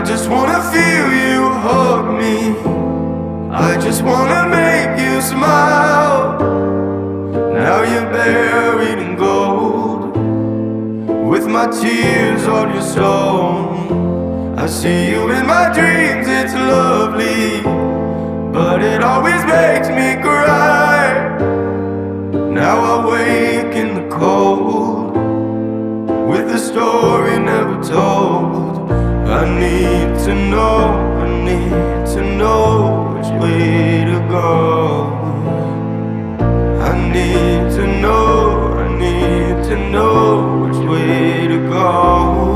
just wanna feel you hug me. I just wanna make you smile. Now you're buried in gold, with my tears on your stone. I see you in my dreams, it's lovely, but it always makes me cry. Now I wake in the cold, with a story never told. I need to know, I need to know which way to go. I need to know, I need to know which way to go.